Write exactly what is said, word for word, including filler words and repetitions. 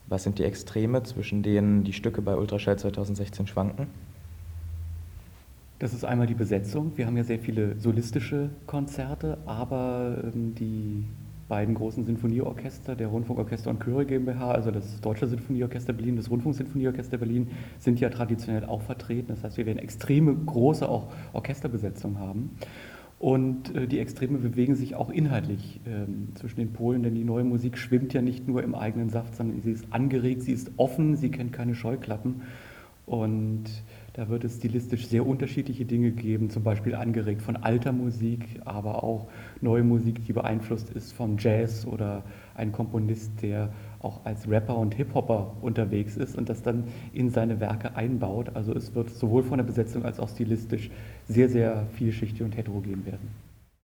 Was sind die Extreme, zwischen denen die Stücke bei Ultraschall zweitausendsechzehn schwanken? Das ist einmal die Besetzung. Wir haben ja sehr viele solistische Konzerte, aber ähm, die beiden großen Sinfonieorchester, der Rundfunkorchester und Chöre GmbH, also das Deutsche Sinfonieorchester Berlin, das Rundfunksinfonieorchester Berlin, sind ja traditionell auch vertreten. Das heißt, wir werden extreme große auch Orchesterbesetzung haben. Und äh, die Extreme bewegen sich auch inhaltlich ähm, zwischen den Polen, denn die neue Musik schwimmt ja nicht nur im eigenen Saft, sondern sie ist angeregt, sie ist offen, sie kennt keine Scheuklappen. Und da wird es stilistisch sehr unterschiedliche Dinge geben, zum Beispiel angeregt von alter Musik, aber auch neue Musik, die beeinflusst ist von Jazz oder ein Komponist, der auch als Rapper und Hip-Hopper unterwegs ist und das dann in seine Werke einbaut. Also es wird sowohl von der Besetzung als auch stilistisch sehr, sehr vielschichtig und heterogen werden.